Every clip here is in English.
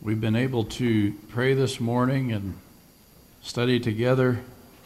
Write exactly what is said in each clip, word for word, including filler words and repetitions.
We've been able to pray this morning and study together,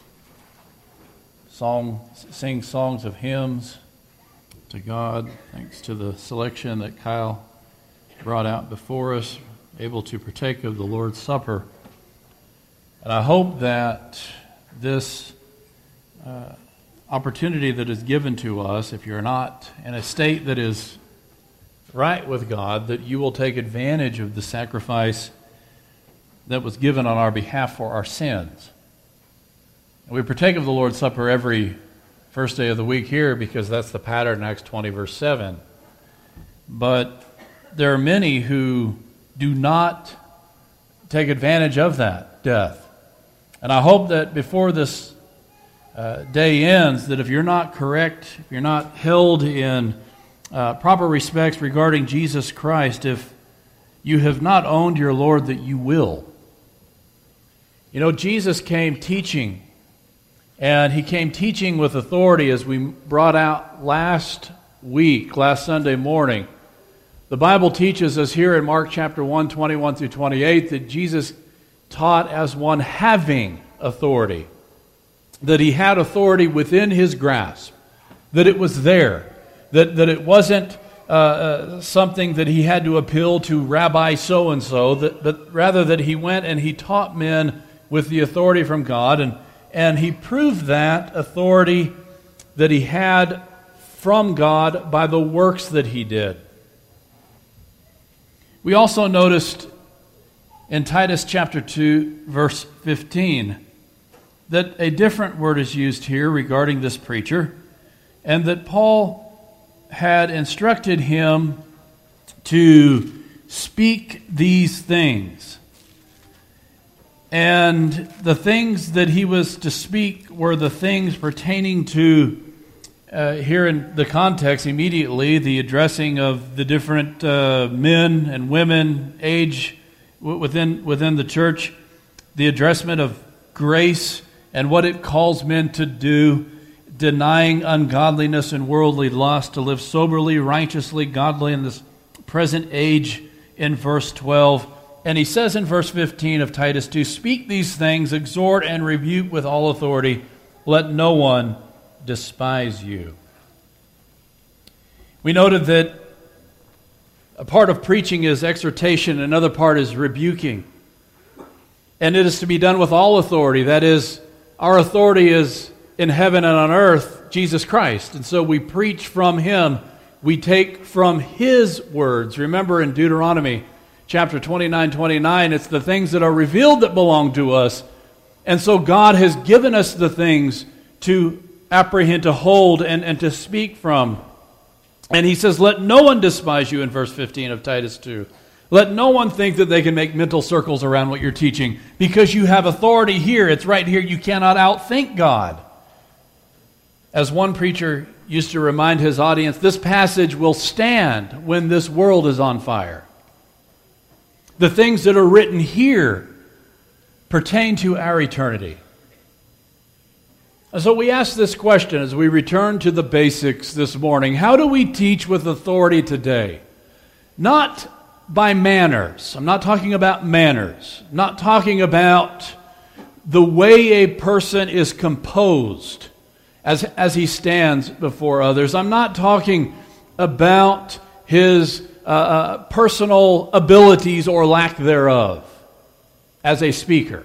song, sing songs of hymns to God, thanks to the selection that Kyle brought out before us, able to partake of the Lord's Supper. And I hope that this uh, opportunity that is given to us, if you're not in a state that is right with God, that you will take advantage of the sacrifice that was given on our behalf for our sins. And we partake of the Lord's Supper every first day of the week here because that's the pattern in Acts twenty, verse seven. But there are many who do not take advantage of that death. And I hope that before this uh, day ends, that if you're not correct, if you're not held in Uh, proper respects regarding Jesus Christ, if you have not owned your Lord, that you will. You know, Jesus came teaching, and he came teaching with authority, as we brought out last week, last Sunday morning. The Bible teaches us here in Mark chapter one, twenty-one through twenty-eight, that Jesus taught as one having authority, that he had authority within his grasp, that it was there. That, that it wasn't uh, uh, something that he had to appeal to Rabbi so-and-so, that, but rather that he went and he taught men with the authority from God, and, and he proved that authority that he had from God by the works that he did. We also noticed in Titus chapter two, verse fifteen, that a different word is used here regarding this preacher, and that Paul had instructed him to speak these things. And the things that he was to speak were the things pertaining to, uh, here in the context immediately, the addressing of the different uh, men and women, age within, within the church, the addressment of grace and what it calls men to do, denying ungodliness and worldly lust, to live soberly, righteously, godly in this present age in verse twelve. And he says in verse fifteen of Titus two, speak these things, exhort and rebuke with all authority. Let no one despise you. We noted that a part of preaching is exhortation, another part is rebuking. And it is to be done with all authority. That is, our authority is in heaven and on earth, Jesus Christ. And so we preach from him. We take from his words. Remember in Deuteronomy chapter twenty-nine, twenty-nine, it's the things that are revealed that belong to us. And so God has given us the things to apprehend, to hold, and, and to speak from. And he says, let no one despise you in verse fifteen of Titus two. Let no one think that they can make mental circles around what you're teaching. Because you have authority here. It's right here. You cannot outthink God. As one preacher used to remind his audience, this passage will stand when this world is on fire. The things that are written here pertain to our eternity. And so we ask this question as we return to the basics this morning. How do we teach with authority today? Not by manners. I'm not talking about manners. I'm not talking about the way a person is composed As, as he stands before others. I'm not talking about his uh, uh, personal abilities or lack thereof as a speaker.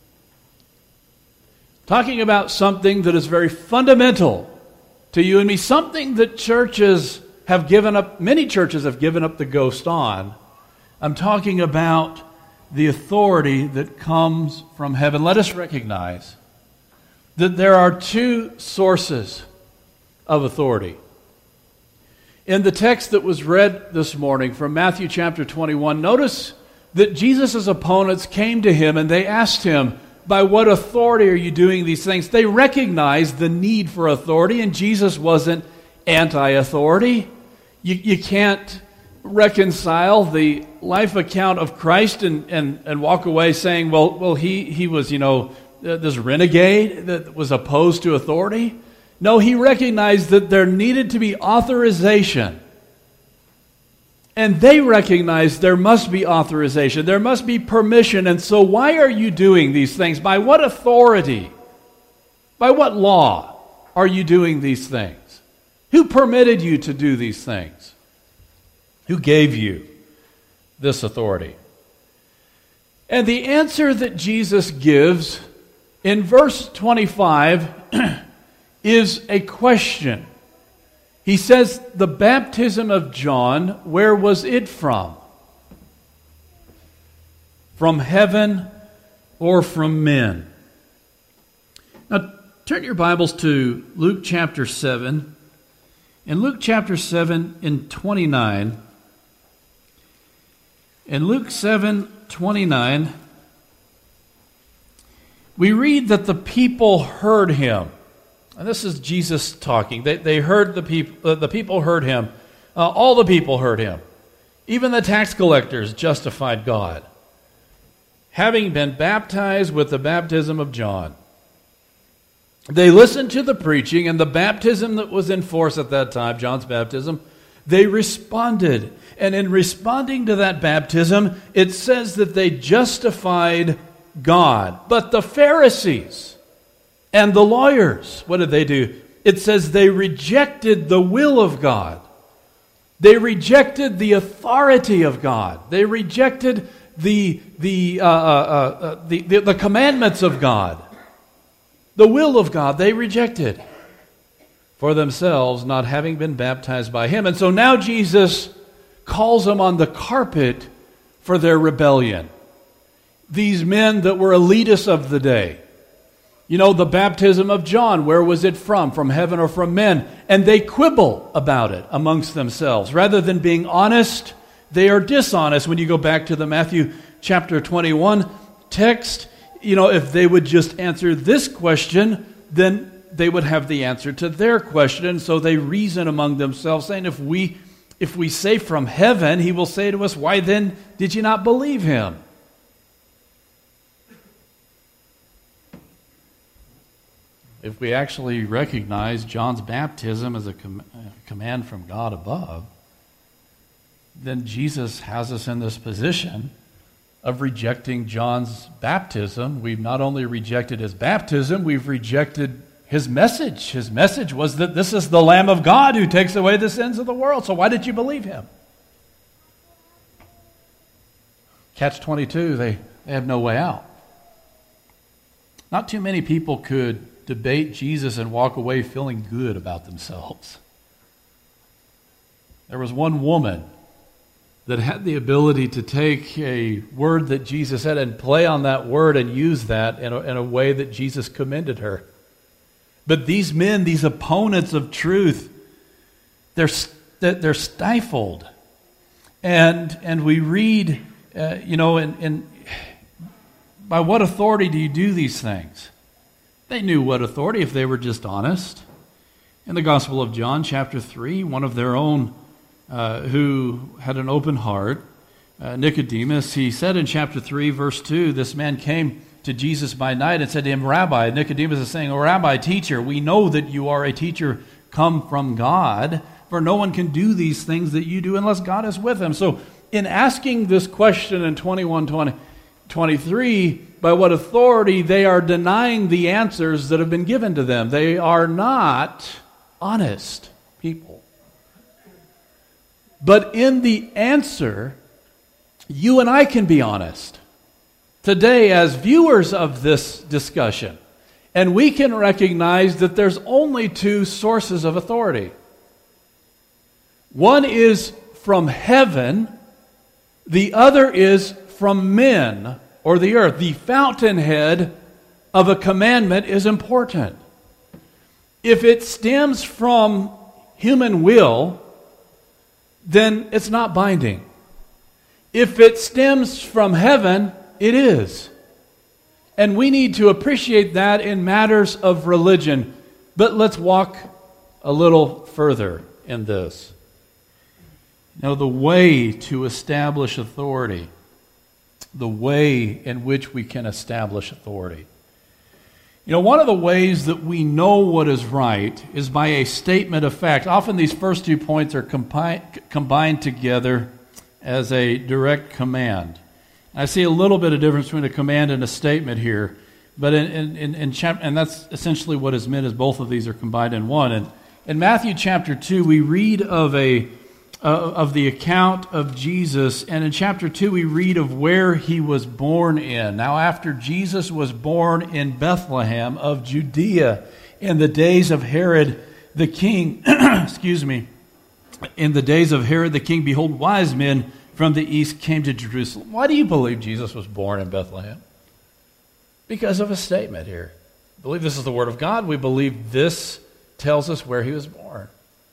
Talking about something that is very fundamental to you and me, something that churches have given up, many churches have given up the ghost on. I'm talking about the authority that comes from heaven. Let us recognize that there are two sources of authority. In the text that was read this morning from Matthew chapter twenty-one, notice that Jesus' opponents came to him and they asked him, by what authority are you doing these things? They recognized the need for authority, and Jesus wasn't anti-authority. You, you can't reconcile the life account of Christ and, and, and walk away saying, well, well, he, he was, you know, this renegade that was opposed to authority. No, he recognized that there needed to be authorization And they recognize there must be authorization, there must be permission. And so why are you doing these things? By what authority? By what law are you doing these things? Who permitted you to do these things? Who gave you this authority? And the answer that Jesus gives in verse twenty-five is a question. He says, the baptism of John, where was it from? From heaven or from men? Now, turn your Bibles to Luke chapter seven. In Luke chapter seven, in twenty-nine, in Luke seven, twenty-nine, we read that the people heard him. And this is Jesus talking. They, they heard the people, uh, the people heard him. Uh, all the people heard him. Even the tax collectors justified God, having been baptized with the baptism of John. They listened to the preaching and the baptism that was in force at that time, John's baptism. They responded. And in responding to that baptism, it says that they justified God. But the Pharisees and the lawyers, what did they do? It says they rejected the will of God. They rejected the authority of God. They rejected the, the, uh, uh, uh, the, the, the commandments of God. The will of God they rejected for themselves, not having been baptized by him. And so now Jesus calls them on the carpet for their rebellion. These men that were elitists of the day. You know, the baptism of John, where was it from? From heaven or from men? And they quibble about it amongst themselves. Rather than being honest, they are dishonest. When you go back to the Matthew chapter twenty-one text, you know, if they would just answer this question, then they would have the answer to their question. And so they reason among themselves, saying, if we, if we say from heaven, he will say to us, why then did you not believe him? If we actually recognize John's baptism as a com- command from God above, then Jesus has us in this position of rejecting John's baptism. We've not only rejected his baptism, we've rejected his message. His message was that this is the Lamb of God who takes away the sins of the world. So why did you believe him? Catch twenty-two, they, they have no way out. Not too many people could debate Jesus and walk away feeling good about themselves. There was one woman that had the ability to take a word that Jesus said and play on that word and use that in a, in a way that Jesus commended her. But these men, these opponents of truth, they're they're stifled, and and we read, uh, you know, and and by what authority do you do these things? They knew what authority if they were just honest. In the Gospel of John, chapter three, one of their own uh, who had an open heart, uh, Nicodemus, he said in chapter three, verse two, this man came to Jesus by night and said to him, Rabbi, Nicodemus is saying, oh, Rabbi, teacher, we know that you are a teacher come from God, for no one can do these things that you do unless God is with him. So in asking this question in twenty-one, twenty, twenty-three, by what authority, they are denying the answers that have been given to them. They are not honest people. But in the answer, you and I can be honest today as viewers of this discussion. And we can recognize that there's only two sources of authority. One is from heaven, the other is from men or the earth. The fountainhead of a commandment is important. If it stems from human will, then it's not binding. If it stems from heaven, it is. And we need to appreciate that in matters of religion. But let's walk a little further in this. Now, the way to establish authority, the way in which we can establish authority. You know, one of the ways that we know what is right is by a statement of fact. Often these first two points are compi- combined together as a direct command. I see a little bit of difference between a command and a statement here, but in, in, in, in chap- and that's essentially what is meant, as both of these are combined in one. And in Matthew chapter two, we read of a uh, of the account of Jesus, and in chapter two, we read of where he was born in. Now, after Jesus was born in Bethlehem of Judea in the days of Herod the king, excuse me, in the days of Herod the king, behold, wise men from the east came to Jerusalem. Why do you believe Jesus was born in Bethlehem? Because of a statement here. We believe this is the word of God. We believe this tells us where he was born.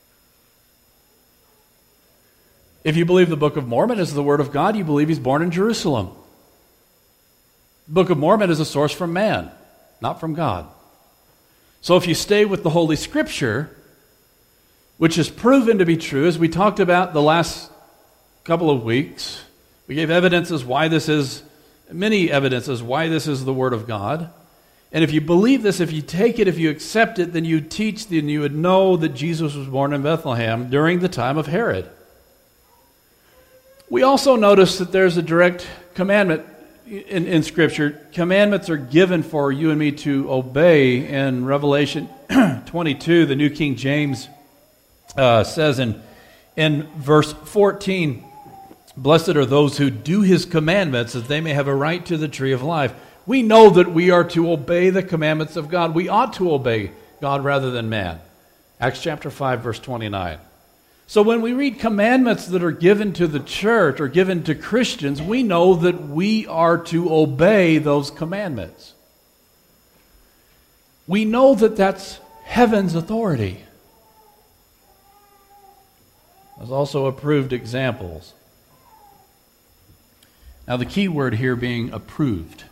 If you believe the Book of Mormon is the word of God, you believe he's born in Jerusalem. The Book of Mormon is a source from man, not from God. So if you stay with the Holy Scripture, which is proven to be true, as we talked about the last couple of weeks, we gave evidences why this is, many evidences why this is the Word of God. And if you believe this, if you take it, if you accept it, then you teach, then you would know that Jesus was born in Bethlehem during the time of Herod. We also notice that there's a direct commandment in, in Scripture. Commandments are given for you and me to obey. In Revelation twenty-two, the New King James uh, says in, in verse fourteen, "Blessed are those who do his commandments, that they may have a right to the tree of life." We know that we are to obey the commandments of God. We ought to obey God rather than man. Acts chapter five, verse twenty-nine. So when we read commandments that are given to the church or given to Christians, we know that we are to obey those commandments. We know that that's heaven's authority. There's also approved examples. Now the key word here being approved.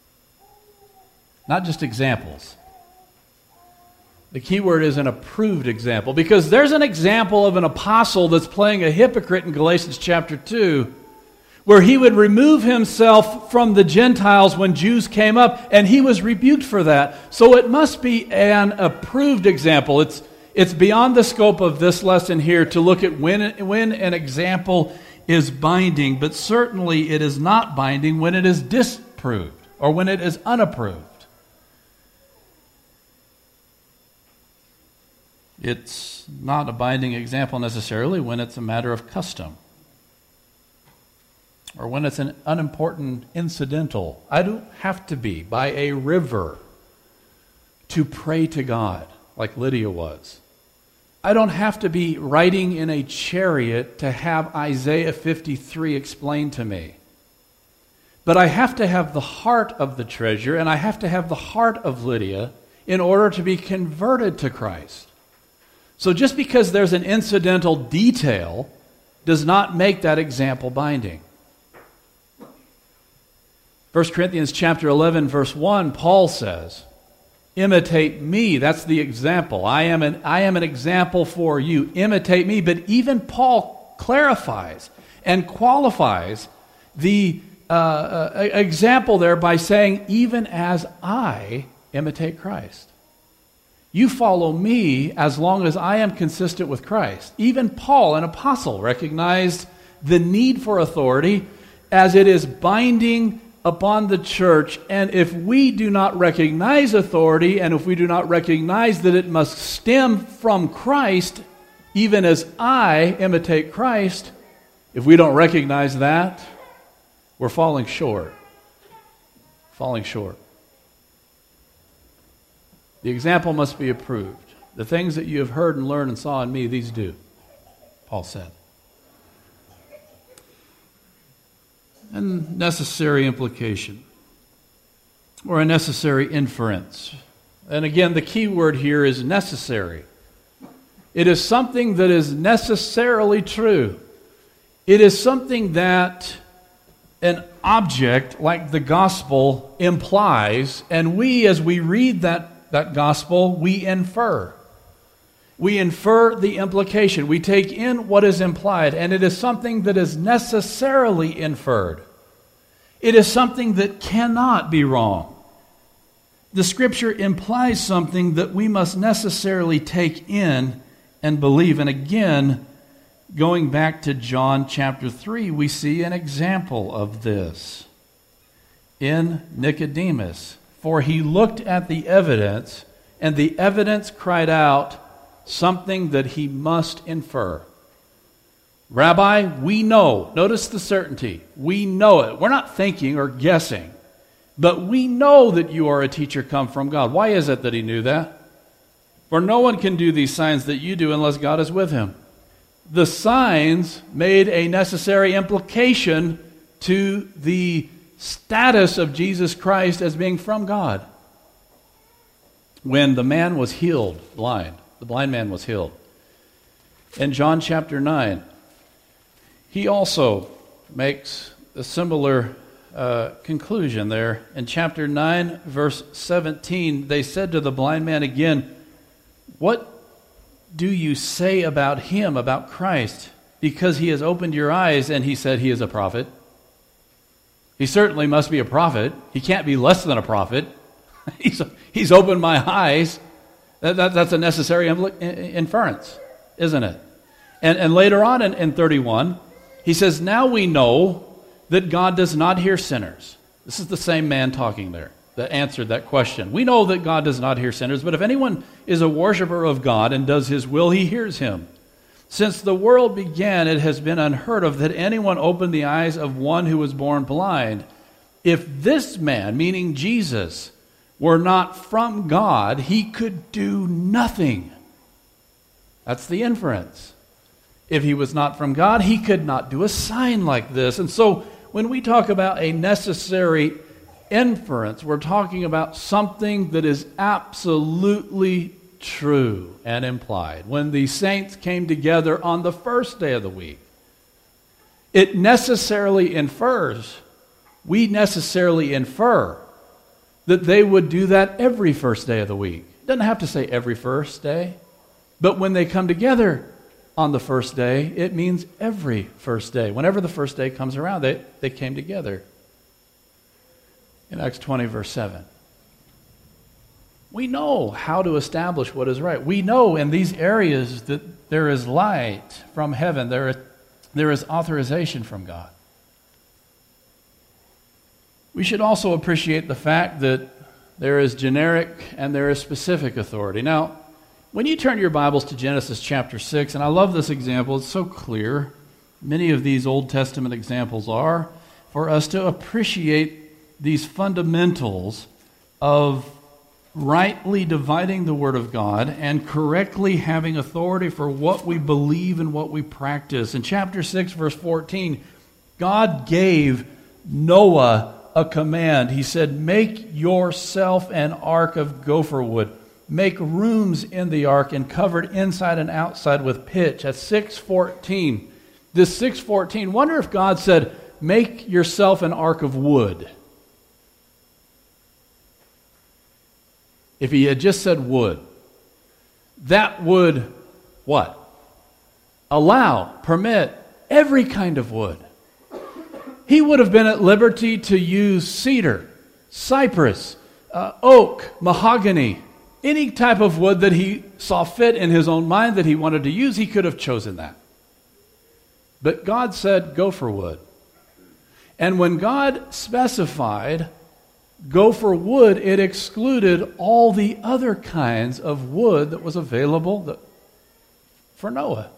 Not just examples. The key word is an approved example, because there's an example of an apostle that's playing a hypocrite in Galatians chapter two, where he would remove himself from the Gentiles when Jews came up, and he was rebuked for that. So it must be an approved example. It's, it's beyond the scope of this lesson here to look at when, when an example is binding, but certainly it is not binding when it is disproved or when it is unapproved. It's not a binding example necessarily when it's a matter of custom or when it's an unimportant incidental. I don't have to be by a river to pray to God like Lydia was. I don't have to be riding in a chariot to have Isaiah fifty-three explained to me. But I have to have the heart of the treasure, and I have to have the heart of Lydia in order to be converted to Christ. So just because there's an incidental detail does not make that example binding. First Corinthians chapter eleven, verse one, Paul says, "Imitate me." That's the example. I am an, I am an example for you. Imitate me. But even Paul clarifies and qualifies the uh, uh, example there by saying, "Even as I imitate Christ." You follow me as long as I am consistent with Christ. Even Paul, an apostle, recognized the need for authority as it is binding upon the church. And if we do not recognize authority, and if we do not recognize that it must stem from Christ, even as I imitate Christ, if we don't recognize that, we're falling short. Falling short. The example must be approved. The things that you have heard and learned and saw in me, these do, Paul said. And necessary implication, or a necessary inference. And again, the key word here is necessary. It is something that is necessarily true. It is something that an object like the gospel implies, and we, as we read that that gospel, we infer. We infer the implication. We take in what is implied, and it is something that is necessarily inferred. It is something that cannot be wrong. The Scripture implies something that we must necessarily take in and believe. And again, Going back to John chapter three, we see an example of this in Nicodemus. For he looked at the evidence, and the evidence cried out something that he must infer. Rabbi, we know. Notice the certainty. We know it. We're not thinking or guessing. But we know that you are a teacher come from God. Why is it that he knew that? For no one can do these signs that you do unless God is with him. The signs made a necessary implication to the status of Jesus Christ as being from God. When the man was healed, blind, the blind man was healed. In John chapter nine, he also makes a similar uh, conclusion there. In chapter nine, verse seventeen, they said to the blind man again, "What do you say about him, about Christ? Because he has opened your eyes." And he said, "He is a prophet." He certainly must be a prophet. He can't be less than a prophet. he's, he's opened my eyes. That, that, that's a necessary inference, isn't it? And, and later on in, in thirty-one, he says, "Now we know that God does not hear sinners." This is the same man talking there that answered that question. We know that God does not hear sinners, but if anyone is a worshiper of God and does his will, he hears him. Since the world began, it has been unheard of that anyone opened the eyes of one who was born blind. If this man, meaning Jesus, were not from God, he could do nothing. That's the inference. If he was not from God, he could not do a sign like this. And so when we talk about a necessary inference, we're talking about something that is absolutely true and implied. When the saints came together on the first day of the week, it necessarily infers, we necessarily infer, that they would do that every first day of the week. It doesn't have to say every first day, but when they come together on the first day, it means every first day. Whenever the first day comes around, they, they came together. In Acts twenty, verse seven. We know how to establish what is right. We know in these areas that there is light from heaven. There is, there is authorization from God. We should also appreciate the fact that there is generic and there is specific authority. Now, when you turn your Bibles to Genesis chapter six, and I love this example, it's so clear. Many of these Old Testament examples are for us to appreciate these fundamentals of rightly dividing the Word of God and correctly having authority for what we believe and what we practice. In chapter six, verse fourteen, God gave Noah a command. He said, "Make yourself an ark of gopher wood. Make rooms in the ark and cover it inside and outside with pitch." At six fourteen, this six fourteen, wonder if God said, "Make yourself an ark of wood." If he had just said wood, that would what? Allow, permit every kind of wood. He would have been at liberty to use cedar, cypress, uh, oak, mahogany, any type of wood that he saw fit in his own mind that he wanted to use. He could have chosen that. But God said, gopher wood. And when God specified gopher wood, it excluded all the other kinds of wood that was available for Noah.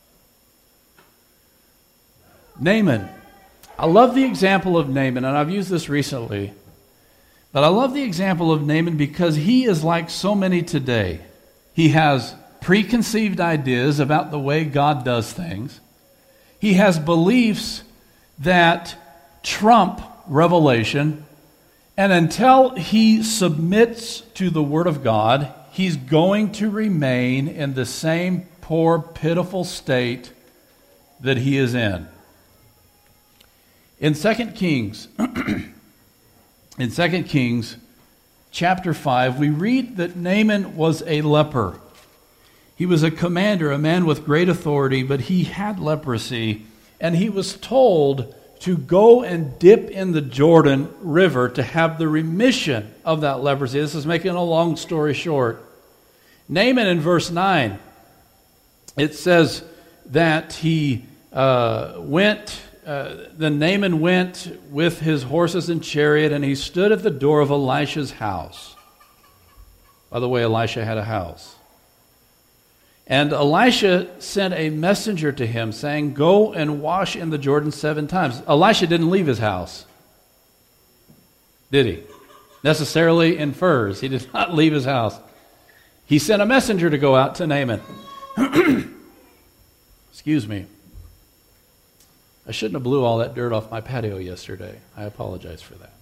Naaman. I love the example of Naaman, and I've used this recently, but I love the example of Naaman because he is like so many today. He has preconceived ideas about the way God does things. He has beliefs that trump revelation. And until he submits to the Word of God, he's going to remain in the same poor, pitiful state that he is in. In Second Kings, in Second Kings chapter five, we read that Naaman was a leper. He was a commander, a man with great authority, but he had leprosy, and he was told to go and dip in the Jordan River to have the remission of that leprosy. This is making a long story short. Naaman in verse nine, it says, that he uh, went, uh, then Naaman went with his horses and chariot, and he stood at the door of Elisha's house. By the way, Elisha had a house. And Elisha sent a messenger to him saying, "Go and wash in the Jordan seven times." Elisha didn't leave his house, did he? Necessarily infers he did not leave his house. He sent a messenger to go out to Naaman. Excuse me. I shouldn't have blew all that dirt off my patio yesterday. I apologize for that.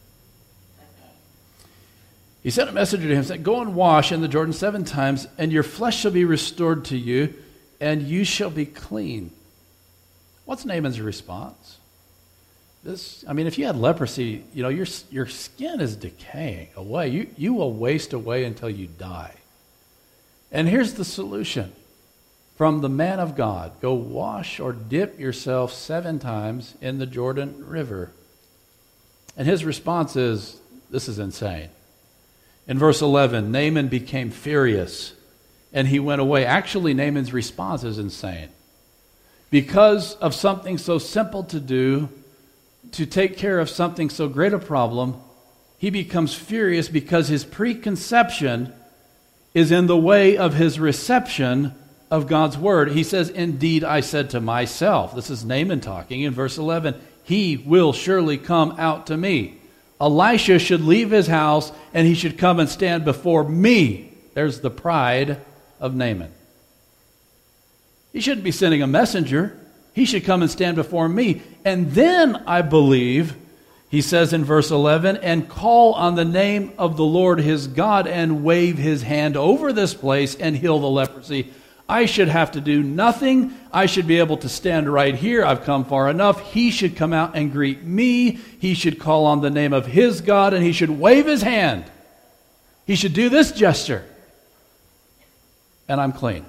He sent a messenger to him saying, "Go and wash in the Jordan seven times, and your flesh shall be restored to you, and you shall be clean." What's Naaman's response? This, I mean, if you had leprosy, you know, your your skin is decaying away. You you will waste away until you die. And here's the solution from the man of God: go wash or dip yourself seven times in the Jordan River. And his response is, this is insane. In verse eleven, Naaman became furious and he went away. Actually, Naaman's response is insane. Because of something so simple to do, to take care of something so great a problem, he becomes furious because his preconception is in the way of his reception of God's word. He says, "Indeed, I said to myself," this is Naaman talking in verse eleven, "he will surely come out to me." Elisha should leave his house and he should come and stand before me. There's the pride of Naaman. He shouldn't be sending a messenger. He should come and stand before me. And then, I believe, he says in verse eleven, "and call on the name of the Lord his God and wave his hand over this place and heal the leprosy." I should have to do nothing. I should be able to stand right here. I've come far enough. He should come out and greet me. He should call on the name of his God, and he should wave his hand. He should do this gesture. And I'm clean.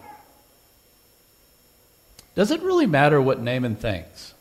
Does it really matter what Naaman thinks?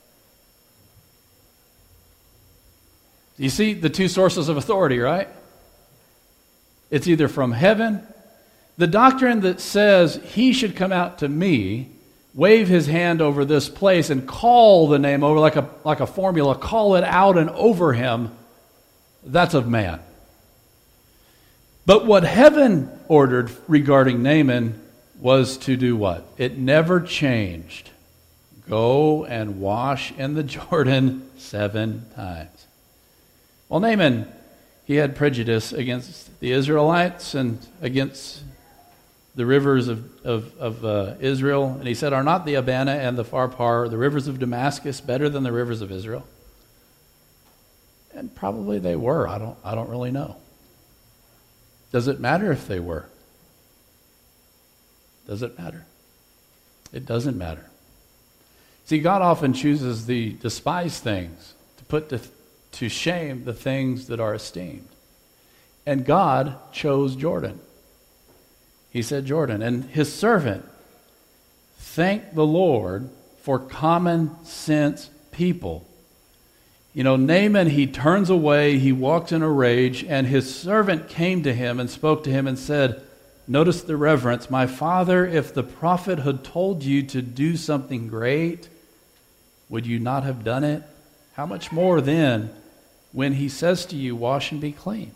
You see the two sources of authority, right? It's either from heaven. The doctrine that says he should come out to me, wave his hand over this place, and call the name over like a, like a formula, call it out and over him, that's of man. But what heaven ordered regarding Naaman was to do what? It never changed. Go and wash in the Jordan seven times. Well, Naaman, he had prejudice against the Israelites and against the rivers of, of, of uh, Israel. And he said, "Are not the Abana and the Pharpar, the rivers of Damascus, better than the rivers of Israel?" And probably they were. I don't, I don't really know. Does it matter if they were? Does it matter? It doesn't matter. See, God often chooses the despised things to put to, to shame the things that are esteemed. And God chose Jordan. He said Jordan. And his servant thanked the Lord for common sense people. You know, Naaman, he turns away, he walks in a rage, and his servant came to him and spoke to him and said, notice the reverence, "My father, if the prophet had told you to do something great, would you not have done it? How much more then when he says to you, wash and be clean?"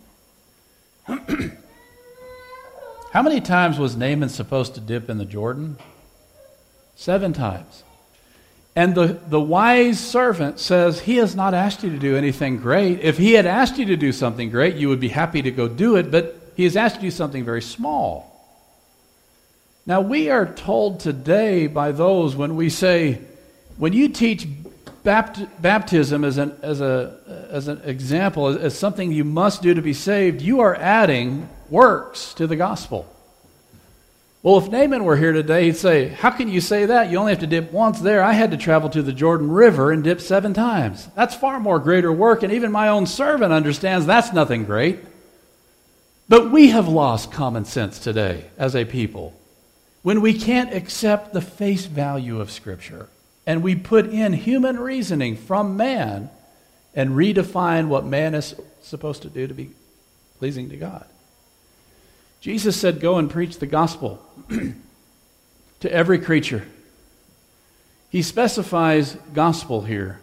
How many times was Naaman supposed to dip in the Jordan? Seven times. And the, the wise servant says, he has not asked you to do anything great. If he had asked you to do something great, you would be happy to go do it, but he has asked you to do something very small. Now, we are told today by those when we say, when you teach bapt- baptism as an, as, a, as an example, as, as something you must do to be saved, you are adding works to the gospel. Well, if Naaman were here today, he'd say, how can you say that? You only have to dip once there. I had to travel to the Jordan River and dip seven times. That's far more greater work, and even my own servant understands that's nothing great. But we have lost common sense today as a people when we can't accept the face value of Scripture, and we put in human reasoning from man and redefine what man is supposed to do to be pleasing to God. Jesus said, go and preach the gospel to every creature. He specifies gospel here.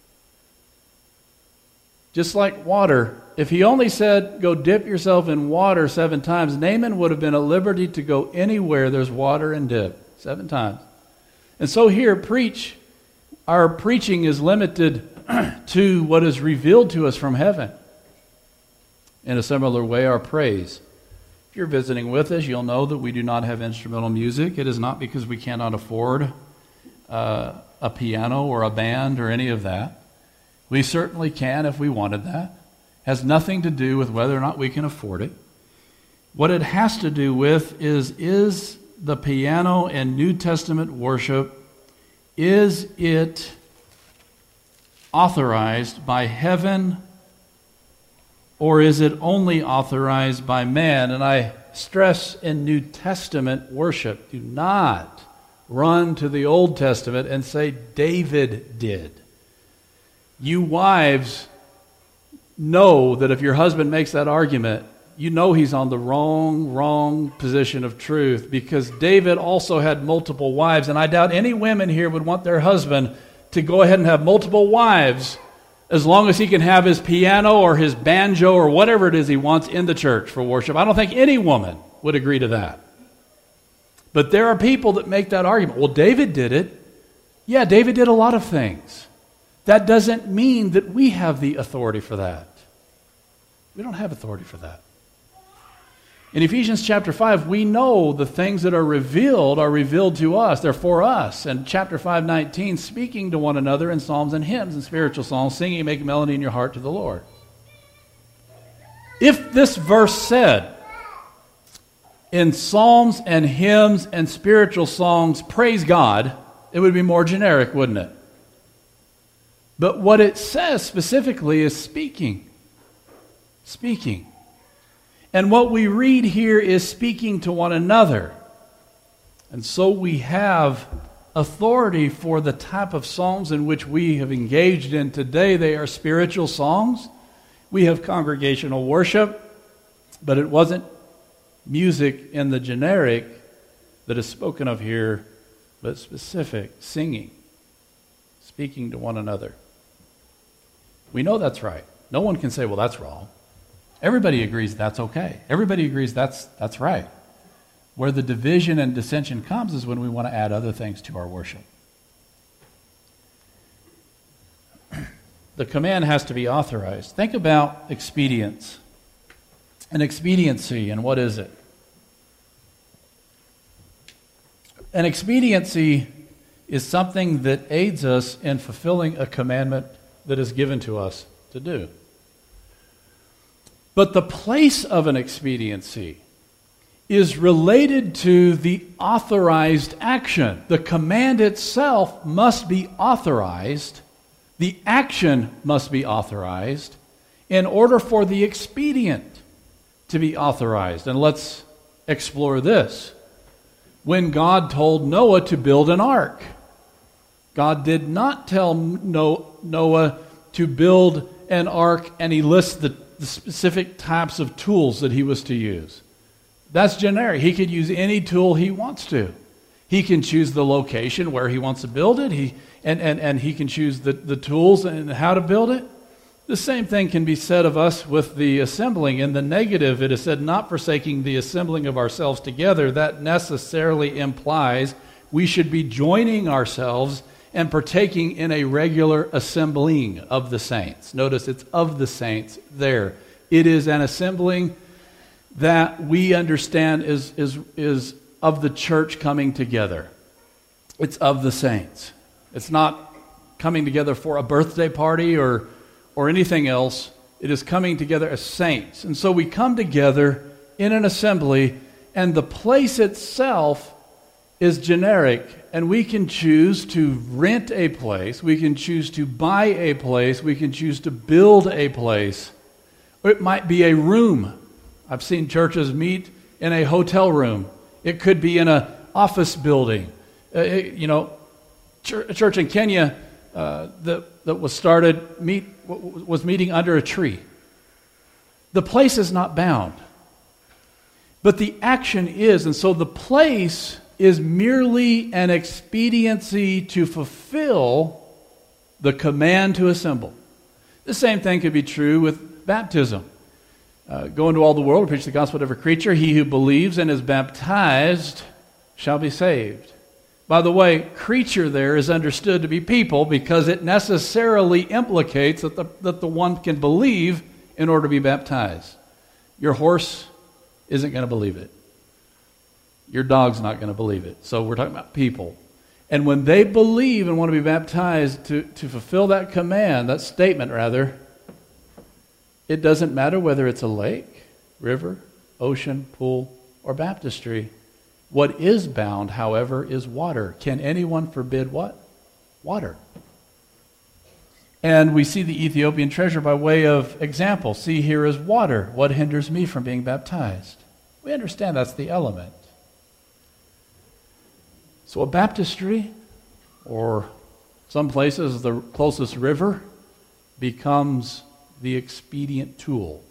Just like water, if he only said, go dip yourself in water seven times, Naaman would have been at liberty to go anywhere there's water and dip, seven times. And so here, preach, our preaching is limited to what is revealed to us from heaven. In a similar way, our praise. If you're visiting with us, you'll know that we do not have instrumental music. It is not because we cannot afford uh, a piano or a band or any of that. We certainly can if we wanted that. It has nothing to do with whether or not we can afford it. What it has to do with is, is the piano and New Testament worship, is it authorized by heaven, or is it only authorized by man? And I stress in New Testament worship, do not run to the Old Testament and say David did. You wives know that if your husband makes that argument, you know he's on the wrong, wrong position of truth, because David also had multiple wives, and I doubt any women here would want their husband to go ahead and have multiple wives as long as he can have his piano or his banjo or whatever it is he wants in the church for worship. I don't think any woman would agree to that. But there are people that make that argument. Well, David did it. Yeah, David did a lot of things. That doesn't mean that we have the authority for that. We don't have authority for that. In Ephesians chapter five, we know the things that are revealed are revealed to us. They're for us. And chapter five, nineteen, speaking to one another in psalms and hymns and spiritual songs, singing and making melody in your heart to the Lord. If this verse said, in psalms and hymns and spiritual songs, praise God, it would be more generic, wouldn't it? But what it says specifically is speaking. Speaking. And what we read here is speaking to one another. And so we have authority for the type of songs in which we have engaged in today. They are spiritual songs. We have congregational worship, but it wasn't music in the generic that is spoken of here, but specific, singing, speaking to one another. We know that's right. No one can say, well, that's wrong. Everybody agrees that's okay. Everybody agrees that's that's right. Where the division and dissension comes is when we want to add other things to our worship. The command has to be authorized. Think about expedience. An expediency, and what is it? An expediency is something that aids us in fulfilling a commandment that is given to us to do. But the place of an expediency is related to the authorized action. The command itself must be authorized. The action must be authorized in order for the expedient to be authorized. And let's explore this. When God told Noah to build an ark, God did not tell Noah to build an ark, and he lists the the specific types of tools that he was to use. That's generic. He could use any tool he wants to. He can choose the location where he wants to build it, he, and, and, and he can choose the, the tools and how to build it. The same thing can be said of us with the assembling. In the negative, it is said, not forsaking the assembling of ourselves together. That necessarily implies we should be joining ourselves and partaking in a regular assembling of the saints. Notice it's of the saints there. It is an assembling that we understand is, is, is of the church coming together. It's of the saints. It's not coming together for a birthday party or, or anything else. It is coming together as saints. And so we come together in an assembly, and the place itself is generic, and we can choose to rent a place, we can choose to buy a place, we can choose to build a place, or it might be a room. I've seen churches meet in a hotel room. It could be in an office building. Uh, it, you know, a church in Kenya uh, that, that was started meet was meeting under a tree. The place is not bound, but the action is, and so the place is merely an expediency to fulfill the command to assemble. The same thing could be true with baptism. Uh, go into all the world, preach the gospel to every creature. He who believes and is baptized shall be saved. By the way, creature there is understood to be people because it necessarily implicates that the, that the one can believe in order to be baptized. Your horse isn't going to believe it. Your dog's not going to believe it. So we're talking about people. And when they believe and want to be baptized to, to fulfill that command, that statement rather, it doesn't matter whether it's a lake, river, ocean, pool, or baptistry. What is bound, however, is water. Can anyone forbid what? Water. And we see the Ethiopian treasure by way of example. See, here is water. What hinders me from being baptized? We understand that's the element. So a baptistry, or some places the closest river, becomes the expedient tool.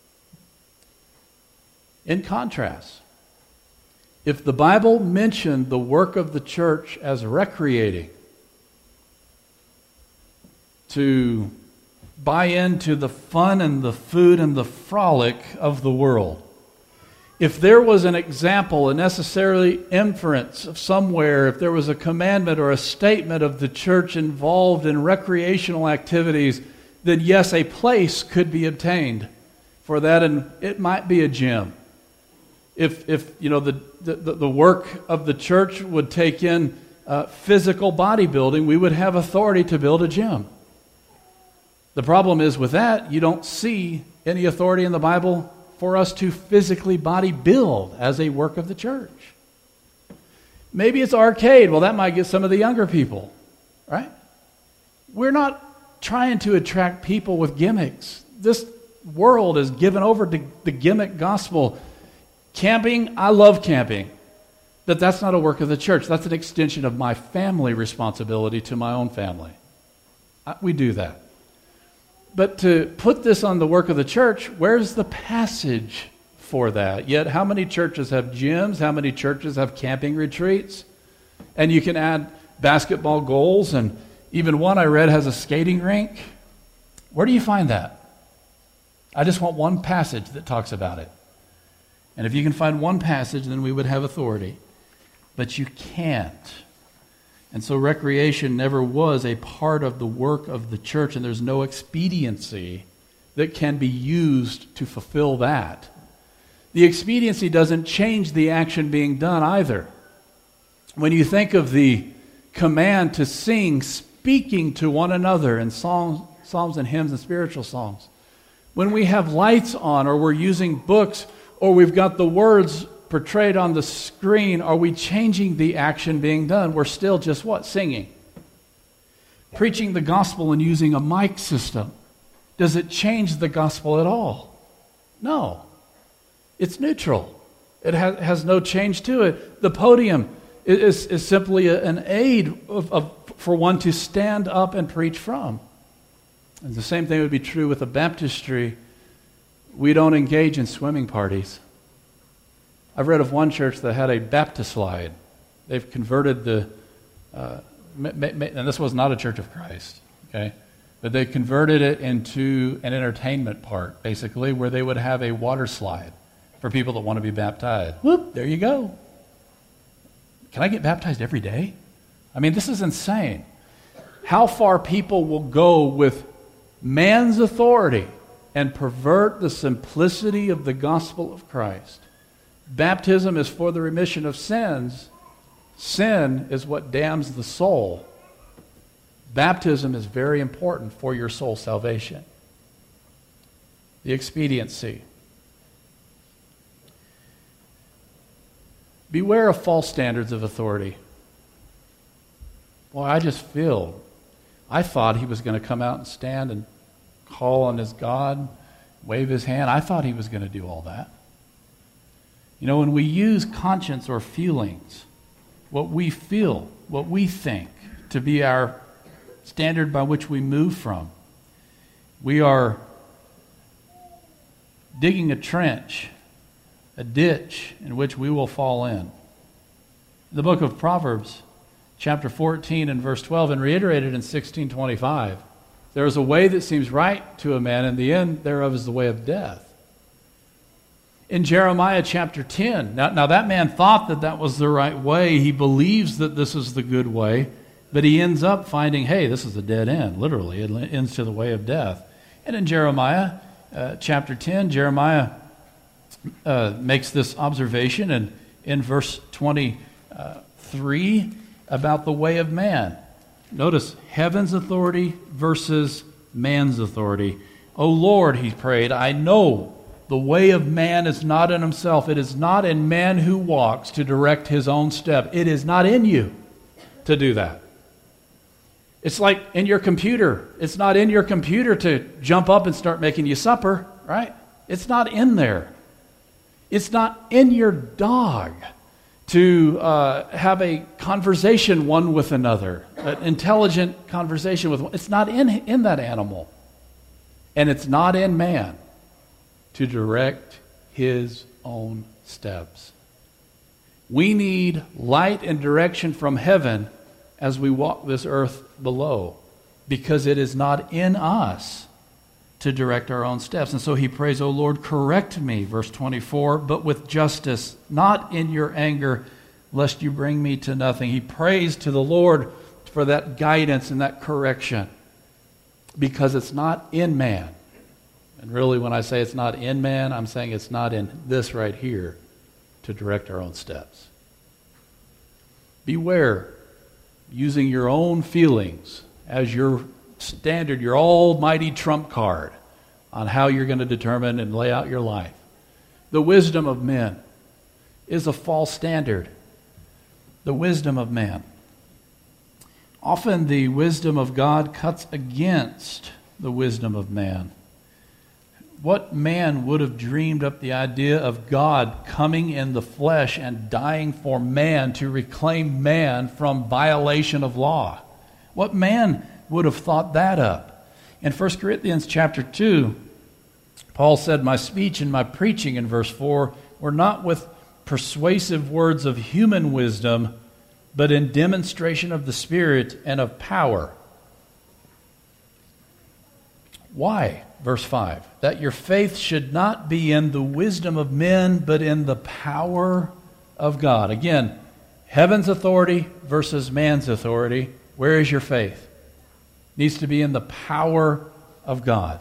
In contrast, if the Bible mentioned the work of the church as recreating, to buy into the fun and the food and the frolic of the world, if there was an example, a necessary inference of somewhere, if there was a commandment or a statement of the church involved in recreational activities, then yes, a place could be obtained for that, and it might be a gym. If, if you know, the, the, the work of the church would take in uh, physical bodybuilding, we would have authority to build a gym. The problem is with that, you don't see any authority in the Bible for us to physically body build as a work of the church. Maybe it's arcade. Well, that might get some of the younger people, right? We're not trying to attract people with gimmicks. This world is given over to the gimmick gospel. Camping, I love camping, but that's not a work of the church. That's an extension of my family responsibility to my own family. I, we do that. But to put this on the work of the church, where's the passage for that? Yet how many churches have gyms? How many churches have camping retreats? And you can add basketball goals, and even one I read has a skating rink. Where do you find that? I just want one passage that talks about it. And if you can find one passage, then we would have authority. But you can't. And so recreation never was a part of the work of the church, and there's no expediency that can be used to fulfill that. The expediency doesn't change the action being done either. When you think of the command to sing, speaking to one another in psalms, psalms and hymns and spiritual songs, when we have lights on, or we're using books, or we've got the words portrayed on the screen, are we changing the action being done? We're still just what? Singing. Preaching the gospel and using a mic system. Does it change the gospel at all? No. It's neutral. It has, has no change to it. The podium is, is simply a, an aid of, of, for one to stand up and preach from. And the same thing would be true with a baptistry. We don't engage in swimming parties. I've read of one church that had a Baptist slide. They've converted the, uh, ma- ma- and this was not a Church of Christ, okay? But they converted it into an entertainment park, basically, where they would have a water slide for people that want to be baptized. Whoop, there you go. Can I get baptized every day? I mean, this is insane. How far people will go with man's authority and pervert the simplicity of the gospel of Christ. Baptism is for the remission of sins. Sin is what damns the soul. Baptism is very important for your soul salvation. The expediency. Beware of false standards of authority. Boy, I just feel, I thought he was going to come out and stand and call on his God, wave his hand. I thought he was going to do all that. You know, when we use conscience or feelings, what we feel, what we think, to be our standard by which we move from, we are digging a trench, a ditch in which we will fall in. the book of Proverbs, chapter fourteen and verse twelve, and reiterated in sixteen twenty-five. There is a way that seems right to a man, and the end thereof is the way of death. In Jeremiah chapter ten, now, now that man thought that that was the right way. He believes that this is the good way, but he ends up finding, hey, this is a dead end, literally. It ends to the way of death. And in Jeremiah uh, chapter ten, Jeremiah uh, makes this observation in, in verse twenty-three about the way of man. Notice heaven's authority versus man's authority. O Lord, he prayed, I know the way of man is not in himself. It is not in man who walks to direct his own step. It is not in you to do that. It's like in your computer. It's not in your computer to jump up and start making you supper, right? It's not in there. It's not in your dog to uh, have a conversation one with another, an intelligent conversation with one. It's not in, in that animal. And it's not in man to direct his own steps. We need light and direction from heaven as we walk this earth below, because it is not in us to direct our own steps. And so he prays, O Lord, correct me, verse twenty-four, but with justice, not in your anger, lest you bring me to nothing. He prays to the Lord for that guidance and that correction, because it's not in man. And really, when I say it's not in man, I'm saying it's not in this right here to direct our own steps. Beware using your own feelings as your standard, your almighty trump card on how you're going to determine and lay out your life. The wisdom of men is a false standard. The wisdom of man. Often the wisdom of God cuts against the wisdom of man. What man would have dreamed up the idea of God coming in the flesh and dying for man to reclaim man from violation of law? What man would have thought that up? In First Corinthians chapter two, Paul said, my speech and my preaching, in verse four, were not with persuasive words of human wisdom, but in demonstration of the Spirit and of power. Why? Verse five, that your faith should not be in the wisdom of men, but in the power of God. Again, heaven's authority versus man's authority. Where is your faith? It needs to be in the power of God.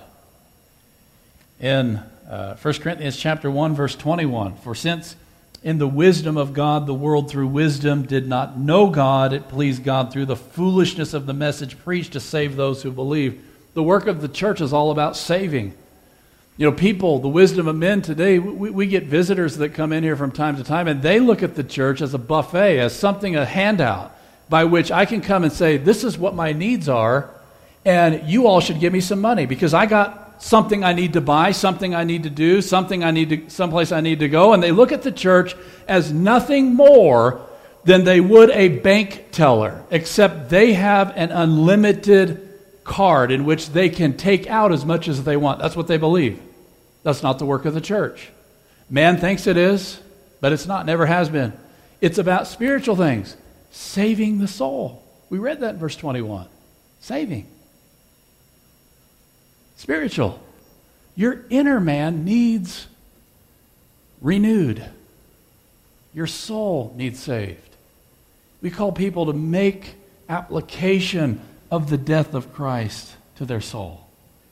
In uh, First Corinthians chapter one, verse twenty-one, for since in the wisdom of God, the world through wisdom did not know God, it pleased God through the foolishness of the message preached to save those who believe. The work of the church is all about saving. You know, people, the wisdom of men today, we, we get visitors that come in here from time to time, and they look at the church as a buffet, as something, a handout, by which I can come and say, this is what my needs are, and you all should give me some money, because I got something I need to buy, something I need to do, something I need to, someplace I need to go, and they look at the church as nothing more than they would a bank teller, except they have an unlimited card in which they can take out as much as they want. That's what they believe. That's not the work of the church. Man thinks it is, but it's not, never has been. It's about spiritual things, saving the soul. We read that in verse twenty-one. Saving. Spiritual. Your inner man needs renewed. Your soul needs saved. We call people to make application of the death of Christ to their soul.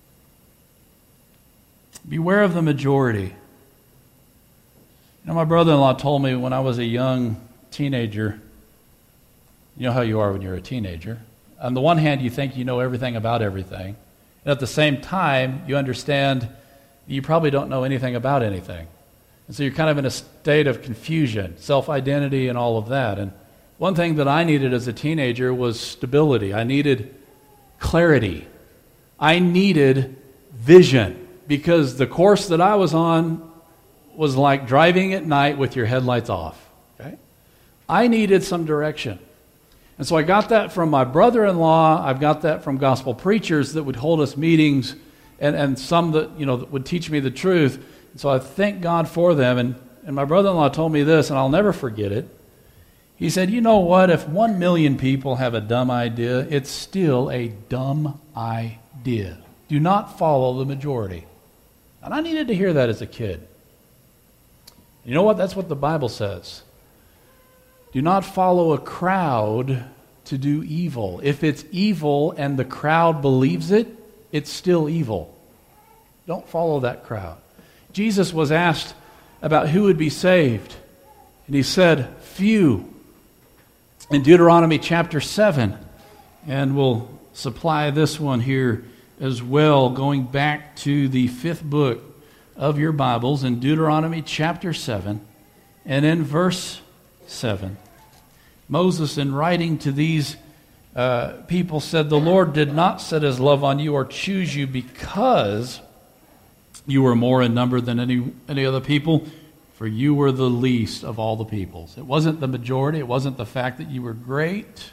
Beware of the majority. You know, my brother-in-law told me when I was a young teenager, you know how you are when you're a teenager. On the one hand, you think you know everything about everything. And at the same time, you understand you probably don't know anything about anything. And so you're kind of in a state of confusion, self-identity and all of that. And one thing that I needed as a teenager was stability. I needed clarity. I needed vision, because the course that I was on was like driving at night with your headlights off. Okay? I needed some direction. And so I got that from my brother-in-law. I've got that from gospel preachers that would hold us meetings, and, and some that, you know, that would teach me the truth. And so I thank God for them. And, and my brother-in-law told me this, and I'll never forget it. He said, you know what? If one million people have a dumb idea, it's still a dumb idea. Do not follow the majority. And I needed to hear that as a kid. You know what? That's what the Bible says. Do not follow a crowd to do evil. If it's evil and the crowd believes it, it's still evil. Don't follow that crowd. Jesus was asked about who would be saved, and he said, few. In Deuteronomy chapter seven, and we'll supply this one here as well, going back to the fifth book of your Bibles, in Deuteronomy chapter seven, and in verse seven, Moses, in writing to these uh, people, said, the Lord did not set his love on you or choose you because you were more in number than any, any other people, for you were the least of all the peoples. It wasn't the majority. It wasn't the fact that you were great.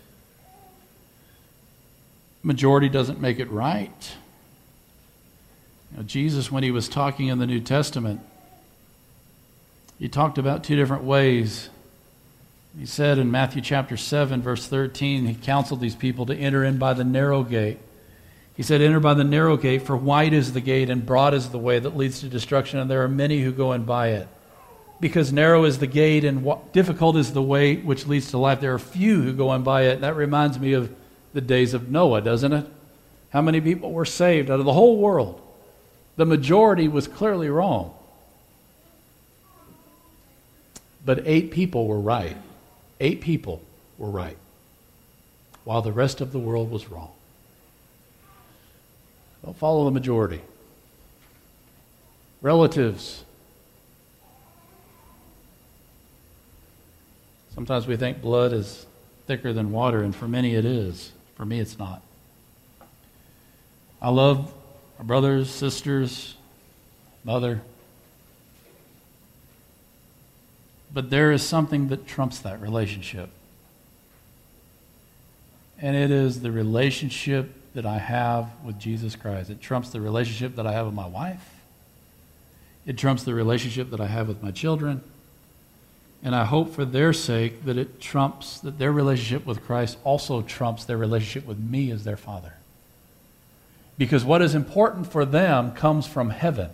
Majority doesn't make it right. You know, Jesus, when he was talking in the New Testament, he talked about two different ways. He said in Matthew chapter seven, verse thirteen, he counseled these people to enter in by the narrow gate. He said, enter by the narrow gate, for wide is the gate and broad is the way that leads to destruction, and there are many who go in by it. Because narrow is the gate and difficult is the way which leads to life, there are few who go in by it. And that reminds me of the days of Noah, doesn't it? How many people were saved out of the whole world? The majority was clearly wrong. But eight people were right. Eight people were right, while the rest of the world was wrong. Don't follow the majority. Relatives. Sometimes we think blood is thicker than water, and for many it is. For me, it's not. I love our brothers, sisters, mother. But there is something that trumps that relationship. And it is the relationship that I have with Jesus Christ. It trumps the relationship that I have with my wife. It trumps the relationship that I have with my children. And I hope for their sake that it trumps, that their relationship with Christ also trumps their relationship with me as their Father. Because what is important for them comes from heaven.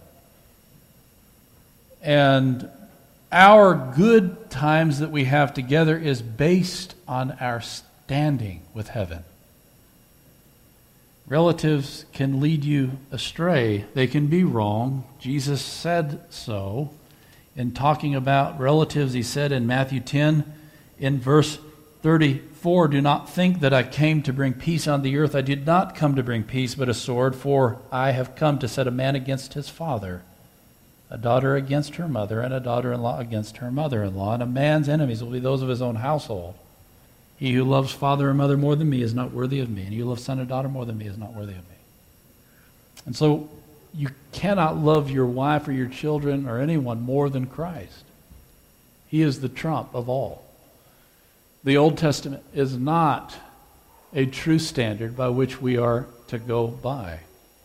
And our good times that we have together is based on our standing with heaven. Relatives can lead you astray. They can be wrong. Jesus said so. In talking about relatives, he said in Matthew ten, in verse thirty-four, do not think that I came to bring peace on the earth. I did not come to bring peace, but a sword, for I have come to set a man against his father, a daughter against her mother, and a daughter-in-law against her mother-in-law. And a man's enemies will be those of his own household. He who loves father or mother more than me is not worthy of me, and he who loves son or daughter more than me is not worthy of me. And so you cannot love your wife or your children or anyone more than Christ. He is the trump of all. The Old Testament is not a true standard by which we are to go by.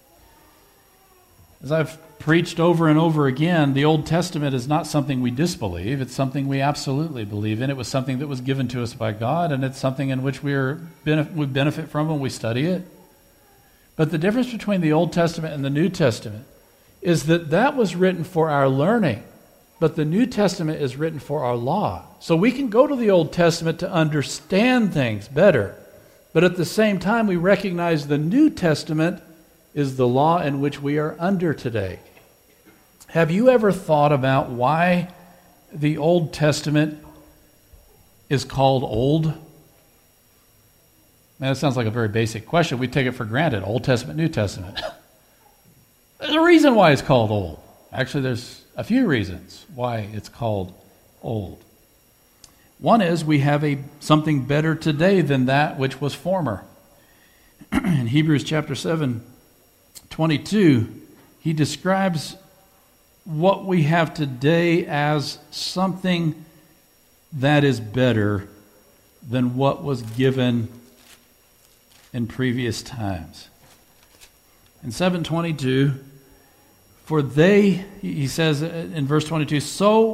As I've preached over and over again, the Old Testament is not something we disbelieve. It's something we absolutely believe in. It was something that was given to us by God, and it's something in which we, are, we benefit from when we study it. But the difference between the Old Testament and the New Testament is that that was written for our learning, but the New Testament is written for our law. So we can go to the Old Testament to understand things better, but at the same time we recognize the New Testament is the law in which we are under today. Have you ever thought about why the Old Testament is called old? Man, that sounds like a very basic question. We take it for granted. Old Testament, New Testament. There's a reason why it's called old. Actually, there's a few reasons why it's called old. One is we have a something better today than that which was former. In Hebrews chapter seven, twenty-two, he describes what we have today as something that is better than what was given in previous times. In seven twenty-two, for they, he says in verse twenty-two, so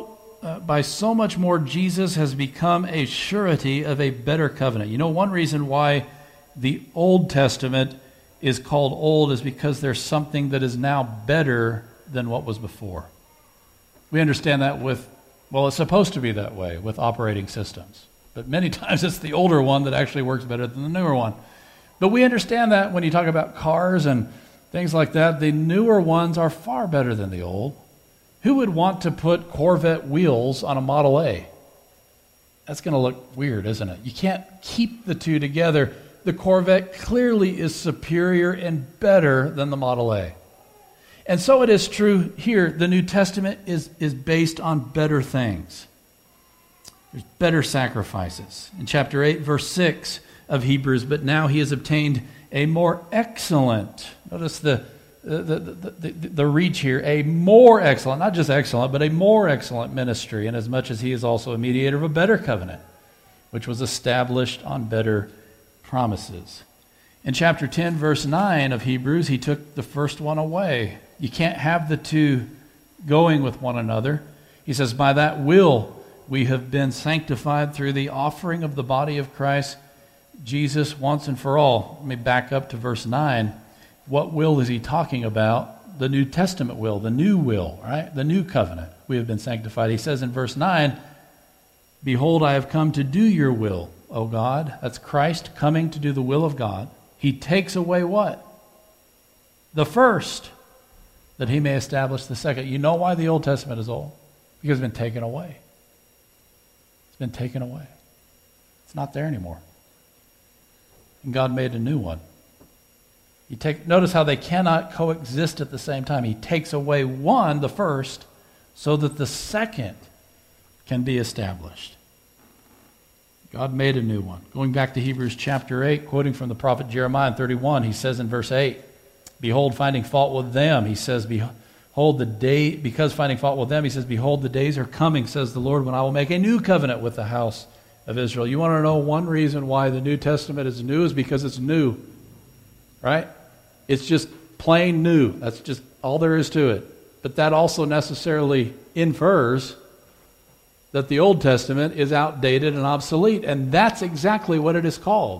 uh, by so much more, Jesus has become a surety of a better covenant. You know, one reason why the Old Testament is called old is because there's something that is now better than what was before. We understand that with, well, it's supposed to be that way with operating systems. But many times it's the older one that actually works better than the newer one. But we understand that when you talk about cars and things like that, the newer ones are far better than the old. Who would want to put Corvette wheels on a Model A? That's going to look weird, isn't it? You can't keep the two together. The Corvette clearly is superior and better than the Model A. And so it is true here. The New Testament is, is based on better things. There's better sacrifices. In chapter eight, verse six of Hebrews, but now he has obtained a more excellent, notice the, the, the, the, the, the reach here, a more excellent, not just excellent, but a more excellent ministry, inasmuch as he is also a mediator of a better covenant, which was established on better promises. In chapter ten, verse nine of Hebrews, he took the first one away. You can't have the two going with one another. He says, by that will we have been sanctified through the offering of the body of Christ Jesus once and for all. Let me back up to verse nine. What will is he talking about? The New Testament will, the new will, right? The new covenant. We have been sanctified. He says in verse nine, behold, I have come to do your will, O God. That's Christ coming to do the will of God. He takes away what? The first, that he may establish the second. You know why the Old Testament is old? Because it's been taken away. It's been taken away. It's not there anymore. And God made a new one. You take, notice how they cannot coexist at the same time. He takes away one, the first, so that the second can be established. God made a new one. Going back to Hebrews chapter eight, quoting from the prophet Jeremiah in thirty-one, he says in verse eight, behold, finding fault with them, he says, behold, the day, because finding fault with them, he says, behold, the days are coming, says the Lord, when I will make a new covenant with the house of Israel. You want to know one reason why the New Testament is new is because it's new, right? It's just plain new. That's just all there is to it. But that also necessarily infers that the Old Testament is outdated and obsolete, and that's exactly what it is called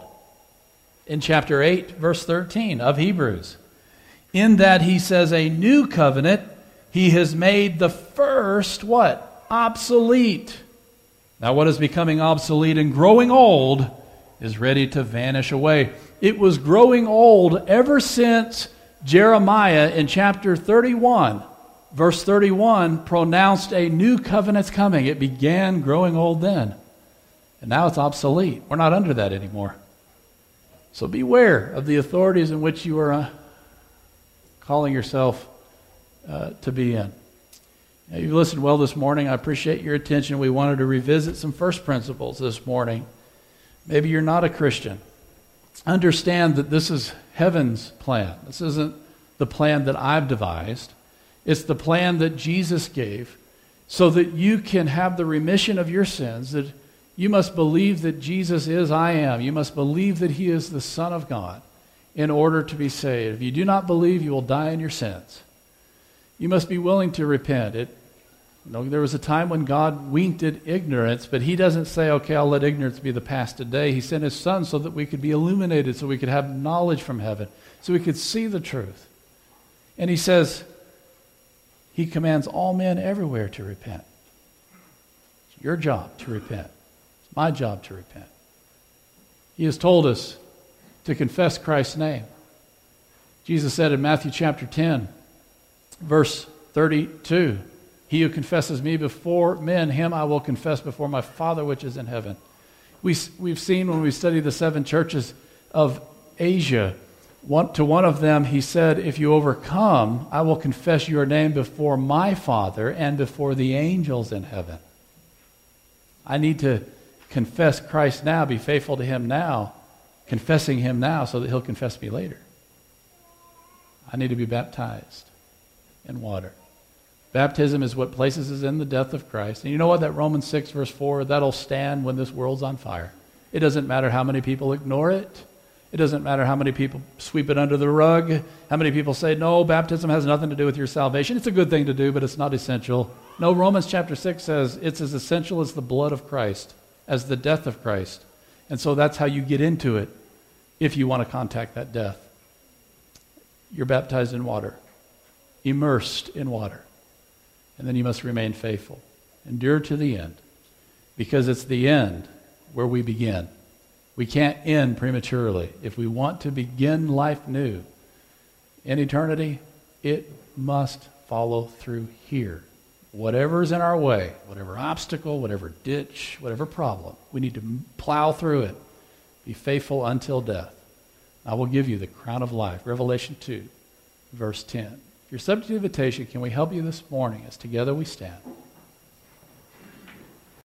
in chapter eight, verse thirteen of Hebrews. In that he says a new covenant, he has made the first, what? Obsolete. Now what is becoming obsolete and growing old is ready to vanish away. It was growing old ever since Jeremiah in chapter thirty-one, verse thirty-one, pronounced a new covenant's coming. It began growing old then. And now it's obsolete. We're not under that anymore. So beware of the authorities in which you are uh, calling yourself uh, to be in. Now, you've listened well this morning. I appreciate your attention. We wanted to revisit some first principles this morning. Maybe you're not a Christian. Understand that this is heaven's plan. This isn't the plan that I've devised. It's the plan that Jesus gave so that you can have the remission of your sins, that you must believe that Jesus is I am. You must believe that he is the Son of God in order to be saved. If you do not believe, you will die in your sins. You must be willing to repent. It, you know, there was a time when God winked at ignorance, but he doesn't say, okay, I'll let ignorance be the past today. He sent his Son so that we could be illuminated, so we could have knowledge from heaven, so we could see the truth. And he says, he commands all men everywhere to repent. It's your job to repent. It's my job to repent. He has told us to confess Christ's name. Jesus said in Matthew chapter ten, verse thirty-two, he who confesses me before men, him I will confess before my Father which is in heaven. We, we've seen when we study the seven churches of Asia, one, to one of them he said, if you overcome, I will confess your name before my Father and before the angels in heaven. I need to confess Christ now, be faithful to him now, confessing him now so that he'll confess me later. I need to be baptized in water. Baptism is what places us in the death of Christ. And you know what? That Romans six verse four, that'll stand when this world's on fire. It doesn't matter how many people ignore it. It doesn't matter how many people sweep it under the rug, how many people say, no, baptism has nothing to do with your salvation. It's a good thing to do, but it's not essential. No, Romans chapter six says it's as essential as the blood of Christ, as the death of Christ. And so that's how you get into it if you want to contact that death. You're baptized in water, immersed in water. And then you must remain faithful. Endure to the end, because it's the end where we begin. We can't end prematurely. If we want to begin life new in eternity, it must follow through here. Whatever is in our way, whatever obstacle, whatever ditch, whatever problem, we need to plow through it. Be faithful until death. I will give you the crown of life. Revelation two, verse ten. If you're subject to invitation, can we help you this morning as together we stand?